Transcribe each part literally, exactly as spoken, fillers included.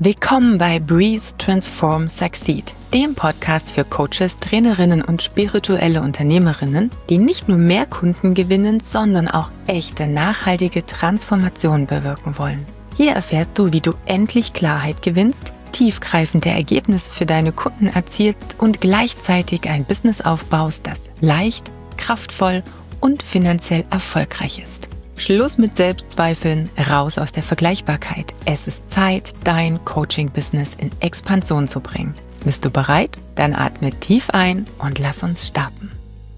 Willkommen bei Breeze Transform Succeed, dem Podcast für Coaches, Trainerinnen und spirituelle Unternehmerinnen, die nicht nur mehr Kunden gewinnen, sondern auch echte, nachhaltige Transformation bewirken wollen. Hier erfährst du, wie du endlich Klarheit gewinnst, tiefgreifende Ergebnisse für deine Kunden erzielst und gleichzeitig ein Business aufbaust, das leicht, kraftvoll und finanziell erfolgreich ist. Schluss mit Selbstzweifeln, raus aus der Vergleichbarkeit. Es ist Zeit, dein Coaching-Business in Expansion zu bringen. Bist du bereit? Dann atme tief ein und lass uns starten.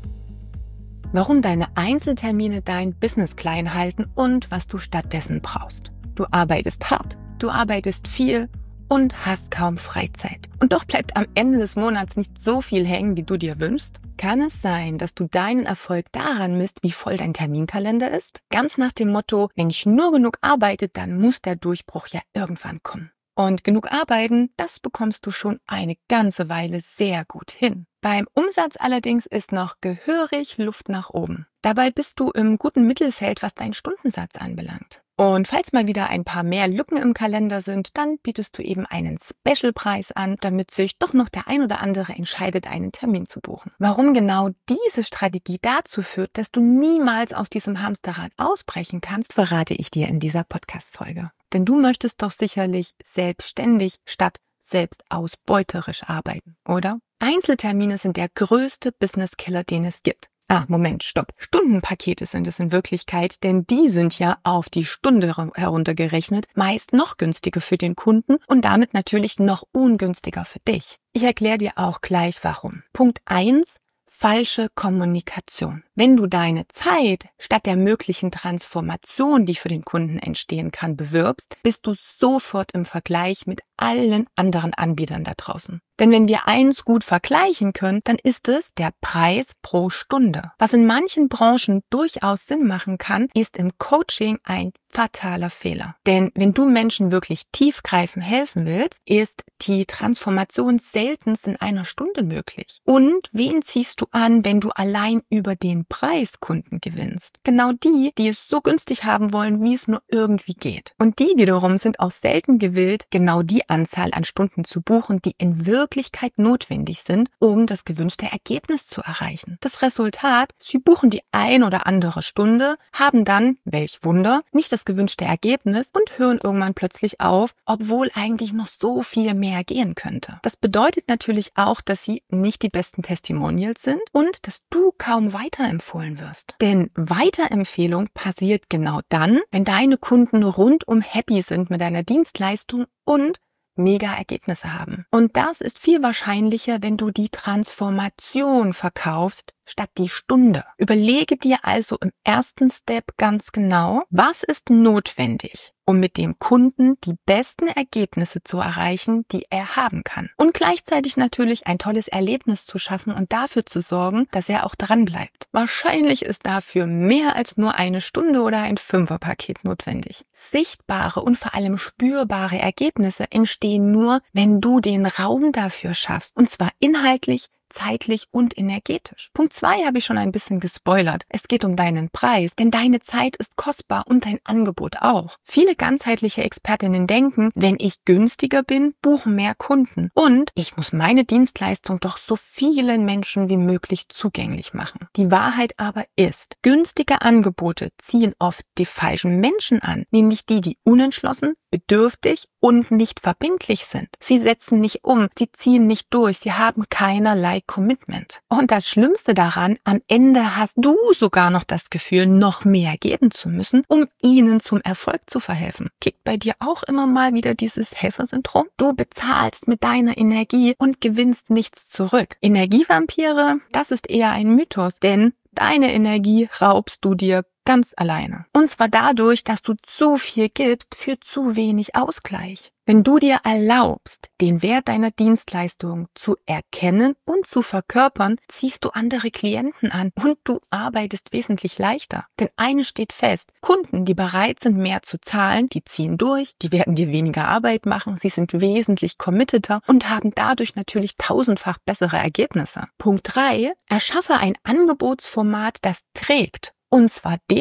Warum deine Einzeltermine dein Business klein halten und was du stattdessen brauchst. Du arbeitest hart, du arbeitest viel und hast kaum Freizeit. Und doch bleibt am Ende des Monats nicht so viel hängen, wie du dir wünschst. Kann es sein, dass du deinen Erfolg daran misst, wie voll dein Terminkalender ist? Ganz nach dem Motto, wenn ich nur genug arbeite, dann muss der Durchbruch ja irgendwann kommen. Und genug arbeiten, das bekommst du schon eine ganze Weile sehr gut hin. Beim Umsatz allerdings ist noch gehörig Luft nach oben. Dabei bist du im guten Mittelfeld, was deinen Stundensatz anbelangt. Und falls mal wieder ein paar mehr Lücken im Kalender sind, dann bietest du eben einen Specialpreis an, damit sich doch noch der ein oder andere entscheidet, einen Termin zu buchen. Warum genau diese Strategie dazu führt, dass du niemals aus diesem Hamsterrad ausbrechen kannst, verrate ich dir in dieser Podcast-Folge. Denn du möchtest doch sicherlich selbstständig statt selbst ausbeuterisch arbeiten, oder? Einzeltermine sind der größte Business-Killer, den es gibt. Ah, Moment, stopp. Stundenpakete sind es in Wirklichkeit, denn die sind ja auf die Stunde heruntergerechnet, meist noch günstiger für den Kunden und damit natürlich noch ungünstiger für dich. Ich erkläre dir auch gleich warum. Punkt eins. Falsche Kommunikation. Wenn du deine Zeit statt der möglichen Transformation, die für den Kunden entstehen kann, bewirbst, bist du sofort im Vergleich mit allen anderen Anbietern da draußen. Denn wenn wir eins gut vergleichen können, dann ist es der Preis pro Stunde. Was in manchen Branchen durchaus Sinn machen kann, ist im Coaching ein fataler Fehler. Denn wenn du Menschen wirklich tiefgreifend helfen willst, ist die Transformation seltenst in einer Stunde möglich. Und wen ziehst du an, wenn du allein über den Preis Kunden gewinnst? Genau die, die es so günstig haben wollen, wie es nur irgendwie geht. Und die wiederum sind auch selten gewillt, genau die Anzahl an Stunden zu buchen, die in Wirklichkeit notwendig sind, um das gewünschte Ergebnis zu erreichen. Das Resultat, sie buchen die ein oder andere Stunde, haben dann, welch Wunder, nicht das gewünschte Ergebnis und hören irgendwann plötzlich auf, obwohl eigentlich noch so viel mehr gehen könnte. Das bedeutet natürlich auch, dass sie nicht die besten Testimonials sind und dass du kaum weiterempfohlen wirst. Denn Weiterempfehlung passiert genau dann, wenn deine Kunden rundum happy sind mit deiner Dienstleistung und mega Ergebnisse haben. Und das ist viel wahrscheinlicher, wenn du die Transformation verkaufst, statt die Stunde. Überlege dir also im ersten Step ganz genau, was ist notwendig, um mit dem Kunden die besten Ergebnisse zu erreichen, die er haben kann. Und gleichzeitig natürlich ein tolles Erlebnis zu schaffen und dafür zu sorgen, dass er auch dran bleibt. Wahrscheinlich ist dafür mehr als nur eine Stunde oder ein Fünferpaket notwendig. Sichtbare und vor allem spürbare Ergebnisse entstehen nur, wenn du den Raum dafür schaffst, und zwar inhaltlich, zeitlich und energetisch. Punkt zwei habe ich schon ein bisschen gespoilert. Es geht um deinen Preis, denn deine Zeit ist kostbar und dein Angebot auch. Viele ganzheitliche Expertinnen denken, wenn ich günstiger bin, buchen mehr Kunden und ich muss meine Dienstleistung doch so vielen Menschen wie möglich zugänglich machen. Die Wahrheit aber ist, günstige Angebote ziehen oft die falschen Menschen an, nämlich die, die unentschlossen, bedürftig und nicht verbindlich sind. Sie setzen nicht um, sie ziehen nicht durch, sie haben keinerlei Commitment. Und das Schlimmste daran, am Ende hast du sogar noch das Gefühl, noch mehr geben zu müssen, um ihnen zum Erfolg zu verhelfen. Kickt bei dir auch immer mal wieder dieses Helfersyndrom? Du bezahlst mit deiner Energie und gewinnst nichts zurück. Energievampire, das ist eher ein Mythos, denn deine Energie raubst du dir ganz alleine. Und zwar dadurch, dass du zu viel gibst für zu wenig Ausgleich. Wenn du dir erlaubst, den Wert deiner Dienstleistung zu erkennen und zu verkörpern, ziehst du andere Klienten an und du arbeitest wesentlich leichter. Denn eines steht fest, Kunden, die bereit sind, mehr zu zahlen, die ziehen durch, die werden dir weniger Arbeit machen, sie sind wesentlich committeter und haben dadurch natürlich tausendfach bessere Ergebnisse. Punkt drei, erschaffe ein Angebotsformat, das trägt. Und zwar dich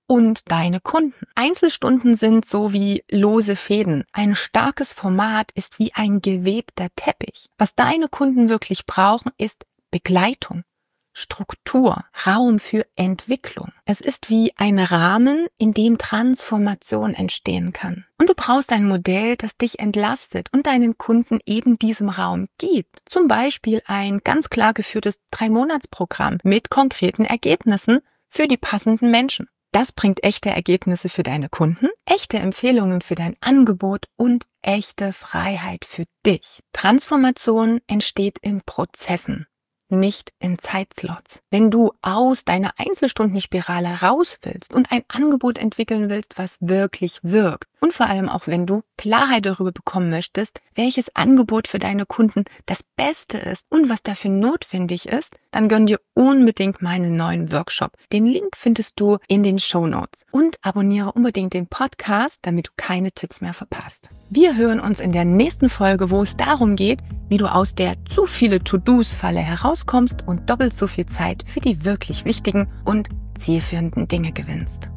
und deine Kunden. Einzelstunden sind so wie lose Fäden. Ein starkes Format ist wie ein gewebter Teppich. Was deine Kunden wirklich brauchen, ist Begleitung, Struktur, Raum für Entwicklung. Es ist wie ein Rahmen, in dem Transformation entstehen kann. Und du brauchst ein Modell, das dich entlastet und deinen Kunden eben diesem Raum gibt. Zum Beispiel ein ganz klar geführtes Drei-Monats-Programm mit konkreten Ergebnissen für die passenden Menschen. Das bringt echte Ergebnisse für deine Kunden, echte Empfehlungen für dein Angebot und echte Freiheit für dich. Transformation entsteht in Prozessen, nicht in Zeitslots. Wenn du aus deiner Einzelstundenspirale raus willst und ein Angebot entwickeln willst, was wirklich wirkt und vor allem auch wenn du Klarheit darüber bekommen möchtest, welches Angebot für deine Kunden das Beste ist und was dafür notwendig ist, dann gönn dir unbedingt meinen neuen Workshop. Den Link findest du in den Shownotes und abonniere unbedingt den Podcast, damit du keine Tipps mehr verpasst. Wir hören uns in der nächsten Folge, wo es darum geht, wie du aus der zu viele To-Dos-Falle herauskommst und doppelt so viel Zeit für die wirklich wichtigen und zielführenden Dinge gewinnst.